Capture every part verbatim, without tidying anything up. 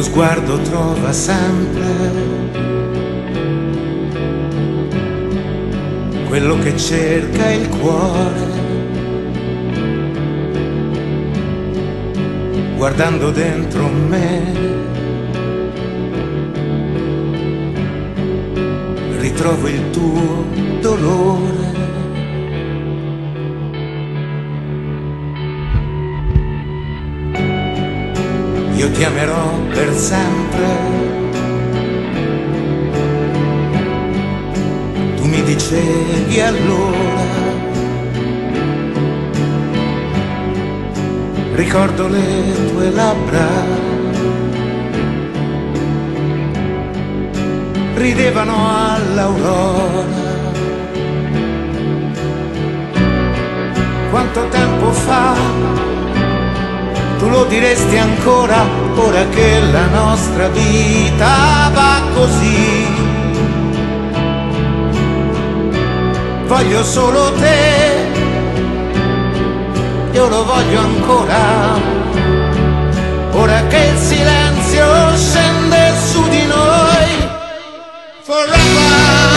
lo sguardo trova sempre quello che cerca il cuore, guardando dentro me ritrovo il tuo dolore. Io ti amerò per sempre, tu mi dicevi allora, ricordo le tue labbra, ridevano all'aurora. Quanto tempo fa tu lo diresti ancora, ora che la nostra vita va così? Voglio solo te, io lo voglio ancora, ora che il silenzio scende su di noi. Forever,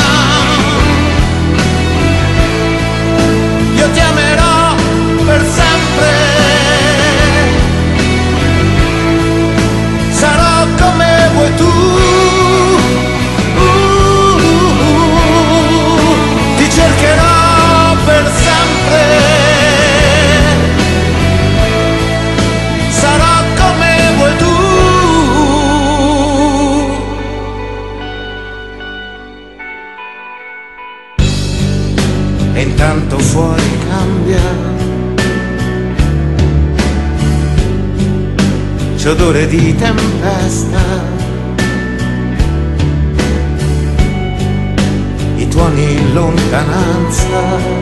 io ti amerò per sempre, sarò come vuoi tu, uh, uh, uh, ti cercherò per sempre, sarò come vuoi tu. E intanto fuori cambia, c'è odore di tempesta, i tuoni in lontananza,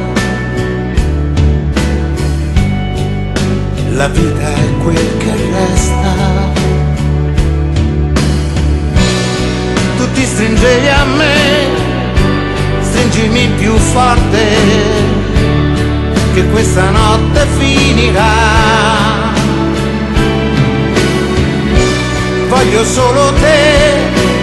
la vita è quel che resta. Tu ti stringevi a me, stringimi più forte, che questa notte finirà. Voglio solo te,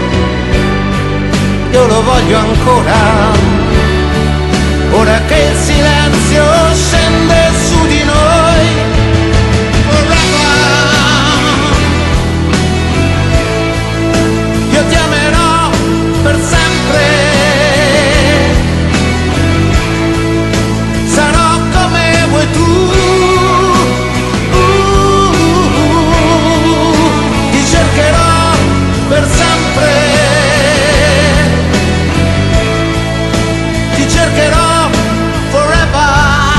io lo voglio ancora, ora che il silenzio scende su di noi. Forever, io ti amerò per sempre, sarò come vuoi tu. Per sempre ti cercherò, forever,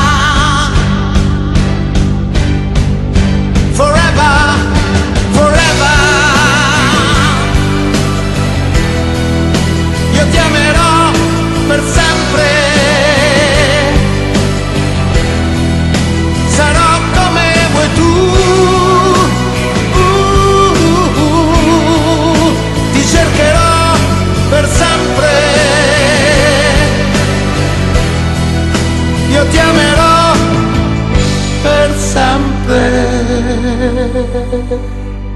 forever, forever. Io ti amerò per sempre, sarò come vuoi tu. Cercherò per sempre, io ti amerò per sempre.